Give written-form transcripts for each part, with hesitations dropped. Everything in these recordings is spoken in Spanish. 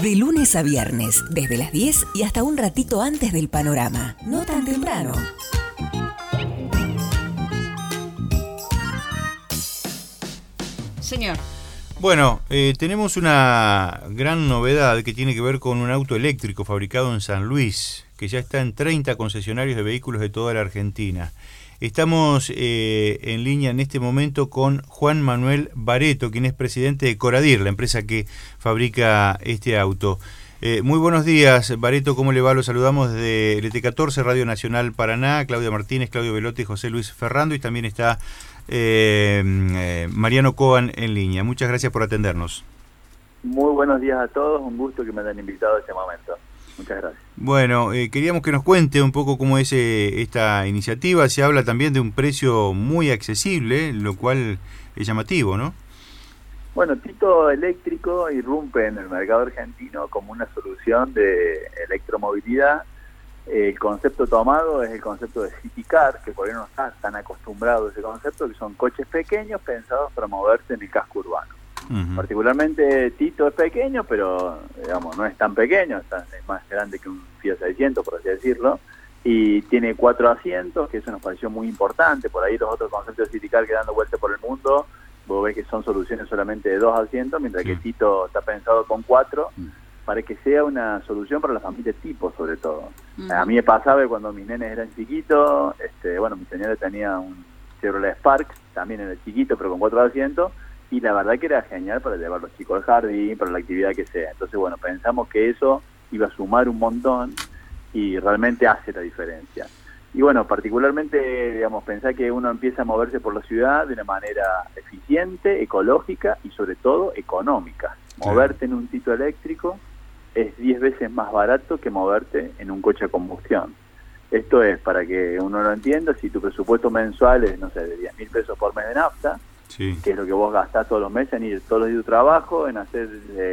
De lunes a viernes, desde las 10 y hasta un ratito antes del panorama. No tan temprano. Señor. Bueno, tenemos una gran novedad que tiene que ver con un auto eléctrico fabricado en San Luis, que ya está en 30 concesionarios de vehículos de toda la Argentina. Estamos en línea en este momento con Juan Manuel Bareto, quien es presidente de Coradir, la empresa que fabrica este auto. Muy buenos días, Bareto, ¿cómo le va? Lo saludamos desde LT14, Radio Nacional Paraná, Claudia Martínez, Claudio Velotti, José Luis Ferrando, y también está Mariano Coan en línea. Muchas gracias por atendernos. Muy buenos días a todos, un gusto que me hayan invitado a este momento. Muchas gracias. Bueno, queríamos que nos cuente un poco cómo es esta iniciativa. Se habla también de un precio muy accesible, lo cual es llamativo, ¿no? Bueno, Tito Eléctrico irrumpe en el mercado argentino como una solución de electromovilidad. El concepto tomado es el concepto de City Car, que por ahí no está tan acostumbrado a ese concepto, que son coches pequeños pensados para moverse en el casco urbano. Uh-huh. Particularmente Tito es pequeño, pero digamos no es tan pequeño, es más grande que un Fiat 600, por así decirlo, y tiene 4 asientos, que eso nos pareció muy importante. Por ahí los otros conceptos de City Car que dando vuelta por el mundo, vos ves que son soluciones solamente de 2 asientos, mientras que Tito está pensado con 4, para que sea una solución para la familia tipo, sobre todo. A mí me pasaba que cuando mis nenes eran chiquitos, mi señora tenía un Chevrolet Spark, también era chiquito, pero con 4 asientos, y la verdad que era genial para llevar a los chicos al jardín, para la actividad que sea. Entonces, bueno, pensamos que eso iba a sumar un montón y realmente hace la diferencia. Y bueno, particularmente, digamos, pensar que uno empieza a moverse por la ciudad de una manera eficiente, ecológica y sobre todo económica. Moverte en un Tito eléctrico es 10 veces más barato que moverte en un coche a combustión. Esto es, para que uno lo entienda, si tu presupuesto mensual es, no sé, de 10.000 pesos por mes de nafta, que es lo que vos gastás todos los meses en ir todos los días a tu trabajo, en hacer,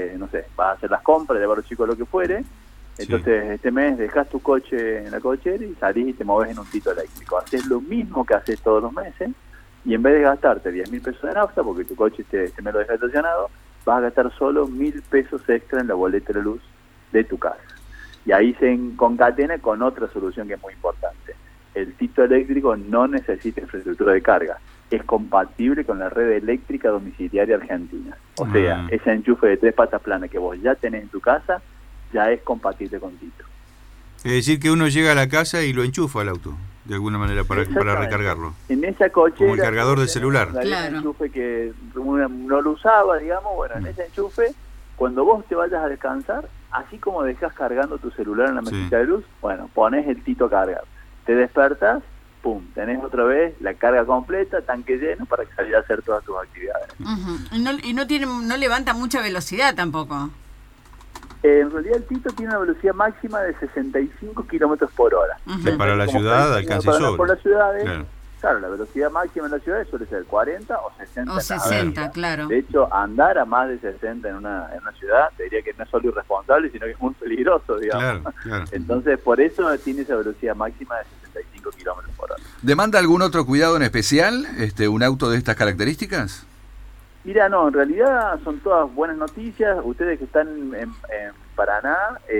vas a hacer las compras, llevar a los chicos lo que fuere. Entonces, este mes dejás tu coche en la cochera y salís y te moves en un Tito eléctrico. Haces lo mismo que haces todos los meses, y en vez de gastarte 10.000 pesos de nafta, porque tu coche este mes lo dejas estacionado, vas a gastar solo 1.000 pesos extra en la boleta de luz de tu casa. Y ahí se concatena con otra solución que es muy importante. El Tito eléctrico no necesita infraestructura de carga. Es compatible con la red eléctrica domiciliaria argentina. O sea, ese enchufe de 3 patas planas que vos ya tenés en tu casa, ya es compatible con Tito. Es decir, que uno llega a la casa y lo enchufa al auto, de alguna manera, para recargarlo. En esa cochera... Como el cargador del celular. Claro. Un enchufe que uno no lo usaba, digamos, bueno, en ese enchufe, cuando vos te vayas a descansar, así como dejás cargando tu celular en la mesita de luz, bueno, pones el Tito a cargar. Te despertás, pum, tenés otra vez la carga completa, tanque lleno, para salir a hacer todas tus actividades. Uh-huh. Y no levanta mucha velocidad tampoco. En realidad el Tito tiene una velocidad máxima de 65 kilómetros por hora. Uh-huh. Para la ciudad alcanza sobre. Por las ciudades, claro, la velocidad máxima en la ciudad suele ser 40 o 60. O 60, claro. De hecho, andar a más de 60 en una ciudad, te diría que no es solo irresponsable, sino que es muy peligroso, digamos. Claro. Entonces, por eso tiene esa velocidad máxima de 65 kilómetros por hora. ¿Demanda algún otro cuidado en especial un auto de estas características? Mira, no, en realidad son todas buenas noticias. Ustedes que están en Paraná,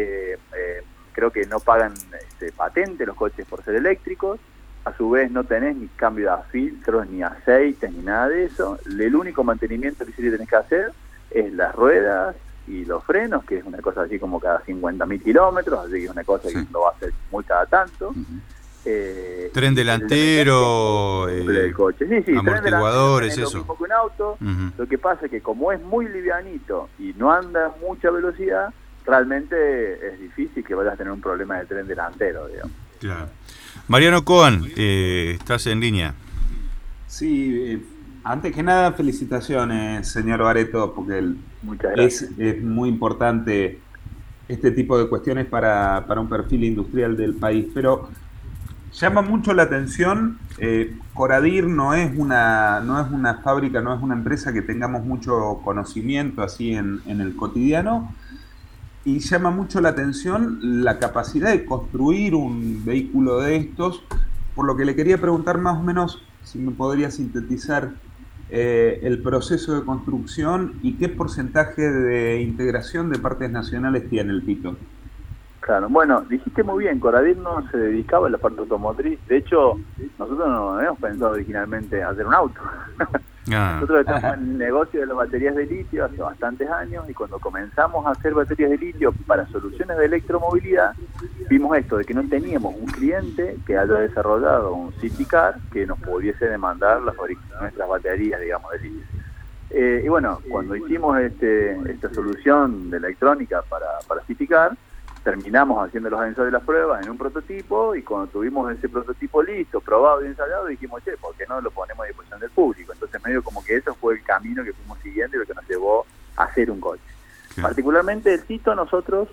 creo que no pagan patente los coches por ser eléctricos. A su vez no tenés ni cambio de filtros, ni aceites, ni nada de eso. El único mantenimiento que sí tenés que hacer es las ruedas y los frenos, que es una cosa así como cada 50.000 kilómetros, así que es una cosa que lo va a hacer muy cada tanto. Tren delantero, el coche. amortiguadores, es lo mismo que un auto. Lo que pasa es que como es muy livianito y no anda a mucha velocidad, realmente es difícil que vayas a tener un problema de tren delantero, digamos. Claro. Mariano Coan, estás en línea. Sí, antes que nada felicitaciones, señor Bareto, porque es muy importante este tipo de cuestiones para un perfil industrial del país, pero llama mucho la atención. Coradir no es una fábrica, no es una empresa que tengamos mucho conocimiento así en el cotidiano, y llama mucho la atención la capacidad de construir un vehículo de estos, por lo que le quería preguntar más o menos si me podría sintetizar el proceso de construcción y qué porcentaje de integración de partes nacionales tiene el Tito. Claro, bueno, dijiste muy bien, Coradir no se dedicaba a la parte automotriz. De hecho, nosotros no habíamos pensado originalmente hacer un auto. Nosotros estamos en el negocio de las baterías de litio hace bastantes años, y cuando comenzamos a hacer baterías de litio para soluciones de electromovilidad, vimos esto, de que no teníamos un cliente que haya desarrollado un City Car que nos pudiese demandar nuestras baterías, digamos, de litio. Y bueno, cuando hicimos esta solución de electrónica para City Car, terminamos haciendo los ensayos de las pruebas en un prototipo, y cuando tuvimos ese prototipo listo, probado y ensayado, dijimos, ¿por qué no lo ponemos a disposición del público? Entonces medio como que eso fue el camino que fuimos siguiendo y lo que nos llevó a hacer un coche. Sí. Particularmente el Tito, nosotros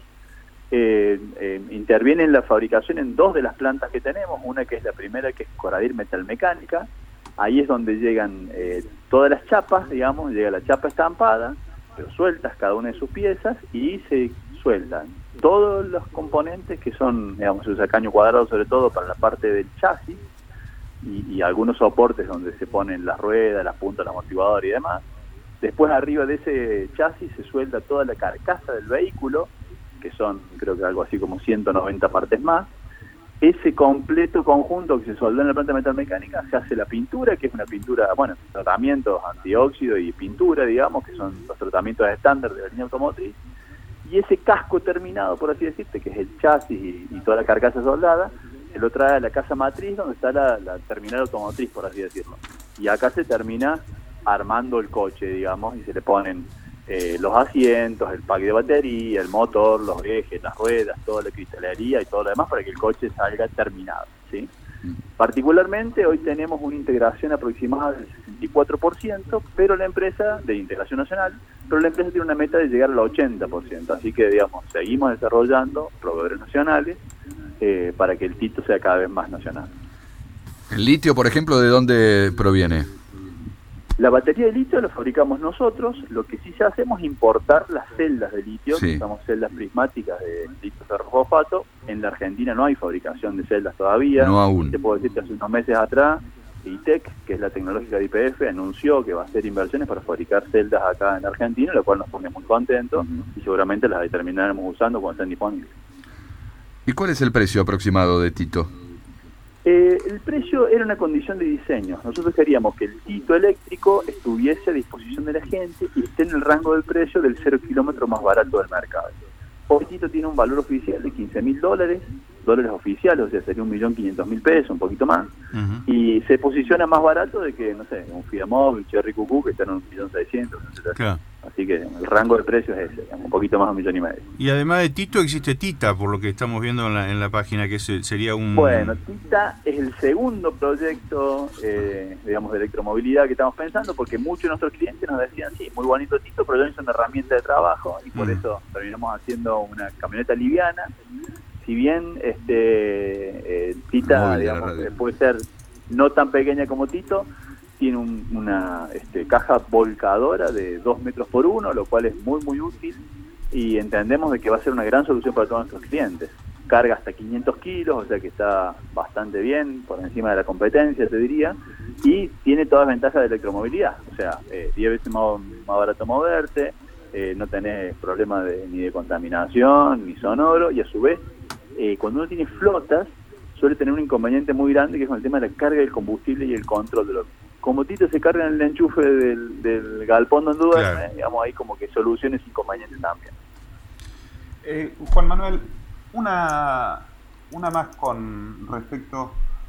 interviene en la fabricación en 2 de las plantas que tenemos, una que es la primera, que es Coradir Metalmecánica. Ahí es donde llegan todas las chapas, digamos, llega la chapa estampada, pero sueltas cada una de sus piezas, y se sueltan todos los componentes que son, digamos, se usa caño cuadrado sobre todo para la parte del chasis, y algunos soportes donde se ponen las ruedas, las puntas, el amortiguador y demás. Después arriba de ese chasis se suelda toda la carcasa del vehículo, que son creo que algo así como 190 partes más. Ese completo conjunto que se soldó en la planta metalmecánica, se hace la pintura, que es una pintura, bueno, tratamientos antióxido y pintura, digamos, que son los tratamientos estándar de la línea automotriz. Y ese casco terminado, por así decirte, que es el chasis y toda la carcasa soldada, se lo trae a la casa matriz, donde está la terminal automotriz, por así decirlo. Y acá se termina armando el coche, digamos, y se le ponen los asientos, el pack de batería, el motor, los ejes, las ruedas, toda la cristalería y todo lo demás para que el coche salga terminado, ¿sí? Particularmente hoy tenemos una integración aproximada del 64%, pero la empresa, de integración nacional, pero la empresa tiene una meta de llegar al 80%, así que, digamos, seguimos desarrollando proveedores nacionales para que el Tito sea cada vez más nacional. ¿El litio, por ejemplo, de dónde proviene? La batería de litio la fabricamos nosotros. Lo que sí ya hacemos es importar las celdas de litio, sí. Usamos celdas prismáticas de litio ferrofosfato. En la Argentina no hay fabricación de celdas todavía. No aún. Te puedo decir que hace unos meses atrás, ITEC, que es la tecnológica de YPF, anunció que va a hacer inversiones para fabricar celdas acá en Argentina, lo cual nos pone muy contentos, y seguramente las terminaremos usando cuando estén disponibles. ¿Y cuál es el precio aproximado de Tito? El precio era una condición de diseño. Nosotros queríamos que el Tito eléctrico estuviese a disposición de la gente y esté en el rango del precio del 0 kilómetro más barato del mercado. Hoy Tito tiene un valor oficial de $15.000, dólares oficiales, o sea, sería 1.500.000 pesos, un poquito más, y se posiciona más barato de que, no sé, un Fiat Mobi, Cherry Cucú, que están en 1.600.000, etc. Claro. Así que el rango de precios es ese, un poquito más de 1,5 millones. Y además de Tito existe Tita, por lo que estamos viendo en la página, que sería un... Bueno, Tita es el segundo proyecto, digamos, de electromovilidad que estamos pensando, porque muchos de nuestros clientes nos decían, sí, muy bonito Tito, pero ya es una herramienta de trabajo, y por eso terminamos haciendo una camioneta liviana. Si bien Tita, digamos, puede ser no tan pequeña como Tito, tiene una caja volcadora de 2 metros por 1, lo cual es muy muy útil, y entendemos de que va a ser una gran solución para todos nuestros clientes. Carga hasta 500 kilos, o sea que está bastante bien, por encima de la competencia, te diría, y tiene todas las ventajas de electromovilidad, o sea, 10 veces más barato moverte, no tenés problema ni de contaminación, ni sonoro, y a su vez, cuando uno tiene flotas, suele tener un inconveniente muy grande, que es con el tema de la carga del combustible y el control de lo. Como Tito se carga en el enchufe del galpón donde duerme, claro. Digamos, ahí como que soluciones inconvenientes también. Juan Manuel, una más con respecto...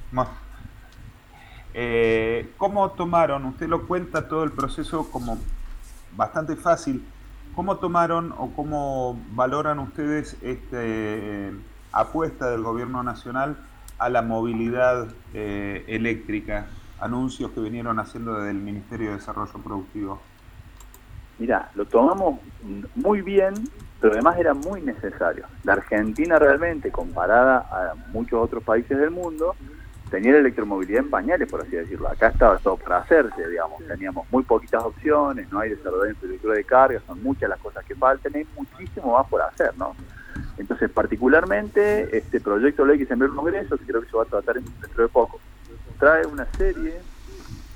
¿Cómo tomaron? Usted lo cuenta todo el proceso como bastante fácil. ¿Cómo tomaron o cómo valoran ustedes esta apuesta del gobierno nacional a la movilidad eléctrica? Anuncios que vinieron haciendo desde el Ministerio de Desarrollo Productivo. Mirá, lo tomamos muy bien, pero además era muy necesario. La Argentina realmente, comparada a muchos otros países del mundo, tenía la electromovilidad en pañales, por así decirlo. Acá estaba todo para hacerse, digamos. Teníamos muy poquitas opciones, no hay desarrollo de infraestructura de carga, son muchas las cosas que faltan, hay muchísimo más por hacer, ¿no? Entonces, particularmente, este proyecto de ley que se envió al Congreso, que creo que se va a tratar dentro de poco, trae una serie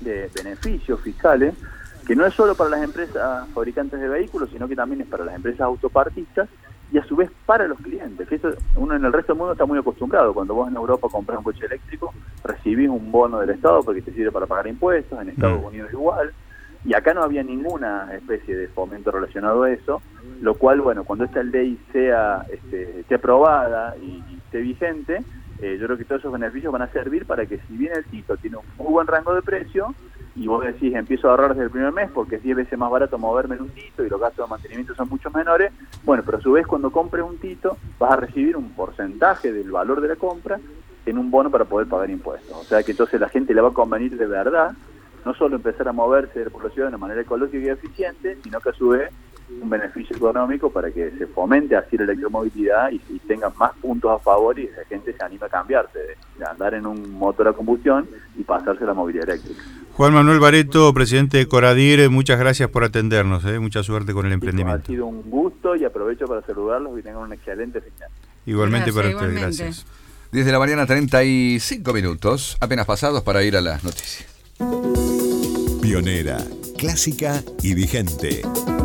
de beneficios fiscales, que no es solo para las empresas fabricantes de vehículos, sino que también es para las empresas autopartistas y a su vez para los clientes, que eso uno en el resto del mundo está muy acostumbrado. Cuando vos en Europa compras un coche eléctrico, recibís un bono del Estado porque te sirve para pagar impuestos, en Estados Unidos igual, y acá no había ninguna especie de fomento relacionado a eso, lo cual, bueno, cuando esta ley sea esté aprobada y esté vigente, yo creo que todos esos beneficios van a servir para que, si bien el Tito tiene un muy buen rango de precio, y vos decís, empiezo a ahorrar desde el primer mes porque es 10 veces más barato moverme en un Tito y los gastos de mantenimiento son mucho menores, bueno, pero a su vez cuando compres un Tito vas a recibir un porcentaje del valor de la compra en un bono para poder pagar impuestos. O sea que entonces la gente le va a convenir de verdad, no solo empezar a moverse por la ciudad de una manera ecológica y eficiente, sino que a su vez un beneficio económico para que se fomente así la electromovilidad y tengan más puntos a favor y la gente se anime a cambiarse de andar en un motor a combustión y pasarse a la movilidad eléctrica. Juan Manuel Barreto, presidente de Coradir, muchas gracias por atendernos, mucha suerte con el emprendimiento. Ha sido un gusto y aprovecho para saludarlos y tengan un excelente final. Igualmente Gracias, para ustedes, gracias. 10 de la mañana, 35 minutos, apenas pasados para ir a las noticias. Pionera, clásica y vigente.